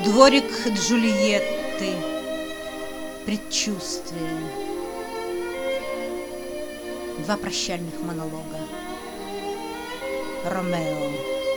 Дворик Джульетты, предчувствие. Два прощальных монолога. Ромео.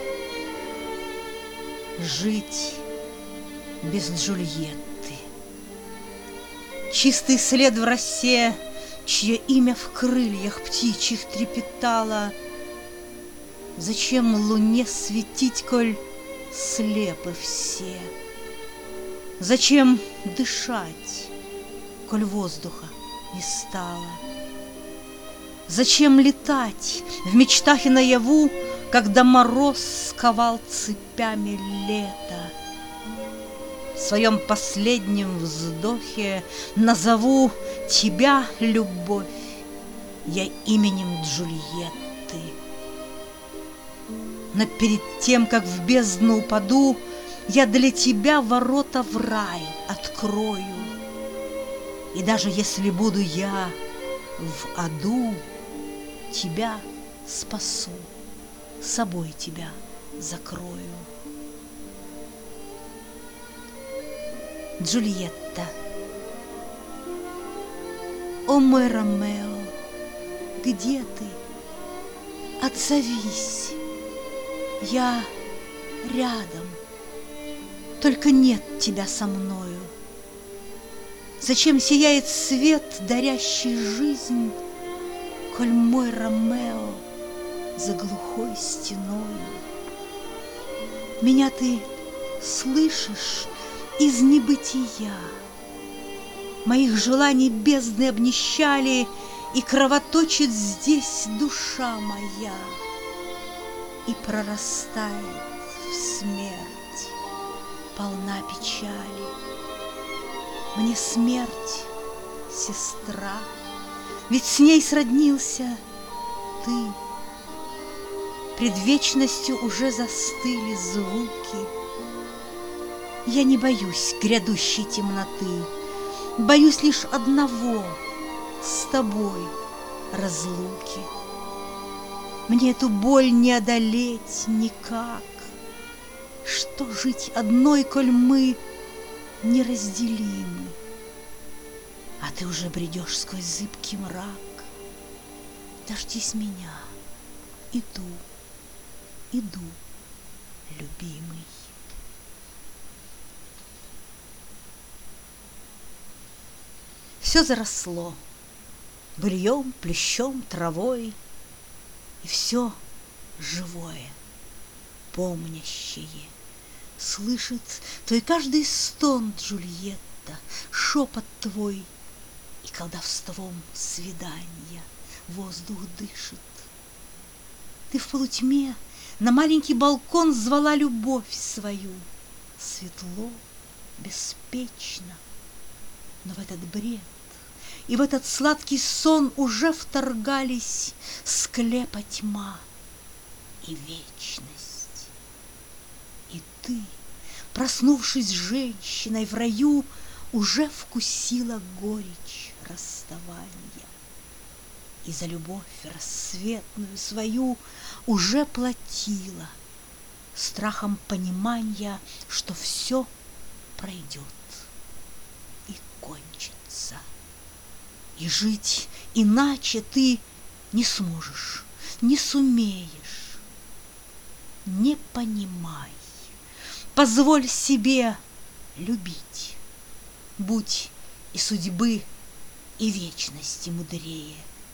Жить без Джульетты. Чистый след в росе, чье имя в крыльях птичьих трепетало. Зачем луне светить, коль слепы все? Зачем дышать, коль воздуха не стало? Зачем летать в мечтах и наяву, когда мороз сковал цепями лето? В своем последнем вздохе назову тебя, любовь, я именем Джульетты. Но перед тем, как в бездну упаду, я для тебя ворота в рай открою. И даже если буду я в аду, тебя спасу, собой тебя закрою. Джульетта. О мой Ромео, где ты? Отзовись, я рядом, только нет тебя со мною. Зачем сияет свет, дарящий жизнь, коль мой Ромео за глухой стеною? Меня ты слышишь из небытия, моих желаний бездны обнищали, и кровоточит здесь душа моя, и прорастает в смерть, полна печали. Мне смерть, сестра, ведь с ней сроднился ты. Пред вечностью уже застыли звуки. Я не боюсь грядущей темноты, боюсь лишь одного — с тобой разлуки. Мне эту боль не одолеть никак. Что жить одной, коль мы неразделимы? А ты уже бредешь сквозь зыбкий мрак. Дождись меня, иду, иду, любимый. Все заросло быльем, плющом, травой, и все живое, помнящее слышит твой каждый стон, Джульетта, шепот твой, и колдовством свидания воздух дышит. Ты в полутьме на маленький балкон звала любовь свою. Светло, беспечно, но в этот бред и в этот сладкий сон уже вторгались склепа тьма и вечность. И ты, проснувшись женщиной в раю, уже вкусила горечь расставания. И за любовь рассветную свою уже платила страхом понимания, что все пройдет и кончится. И жить иначе ты не сможешь, не сумеешь. Не понимай, позволь себе любить. Будь и судьбы, и вечности мудрее.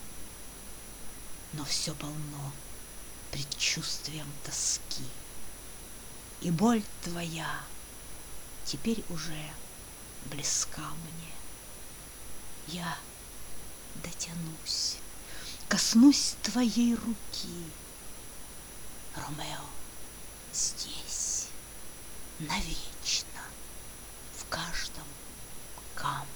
Но все полно предчувствием тоски. И боль твоя теперь уже близка мне. Я дотянусь, коснусь твоей руки. Ромео здесь, навечно, в каждом камне.